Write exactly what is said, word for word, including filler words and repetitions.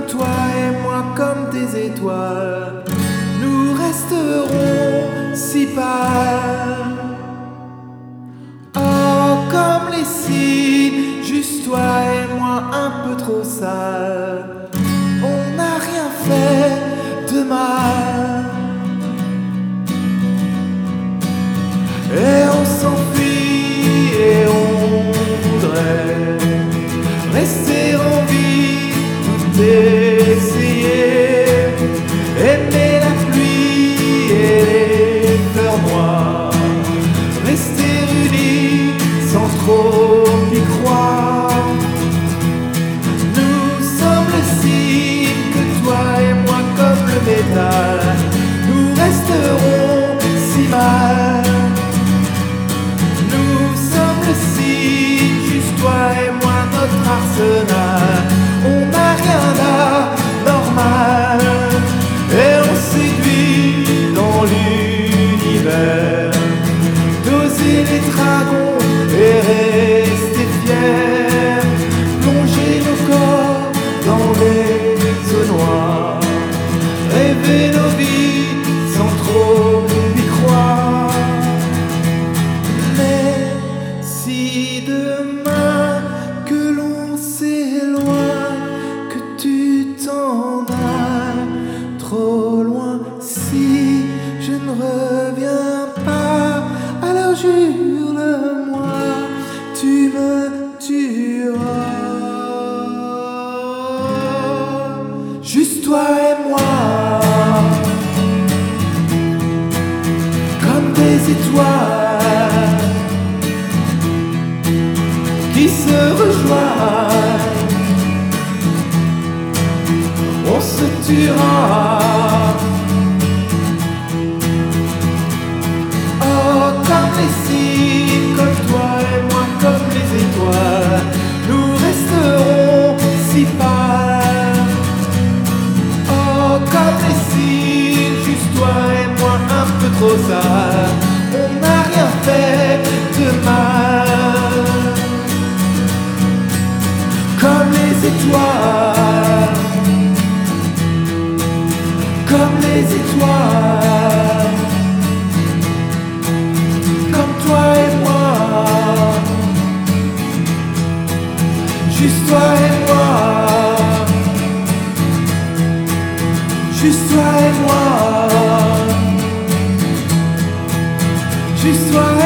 toi et moi, comme des étoiles, nous resterons si pâles. Oh, comme les cygnes, juste toi et moi, un peu trop sales. On n'a rien fait de mal. Et on s'enfuit et on voudrait rester en vie, tout essayer, aimer la pluie et les fleurs noires, rester unis sans trop y croire. Nous sommes le signe que toi et moi, comme le métal, nous resterons si mal. Toi et moi, notre arsenal, on n'a rien d'anormal. Et on séduit dans l'univers, doser les dragons et rester fiers, plonger nos corps dans les eaux noires, rêver nos vies sans trop y croire. Mais si demain trop loin, si je ne reviens pas, alors jure-le-moi, tu me tueras. Juste toi et moi, comme des étoiles qui se rejoignent. On se tuera. Oh, comme les cygnes, comme toi et moi, comme les étoiles, nous resterons si pâles. Oh, comme les cygnes, juste toi et moi, un peu trop sales, on n'a rien fait de mal. Comme les étoiles, comme les étoiles, comme toi et moi, juste toi et moi, juste toi et moi, juste toi et moi.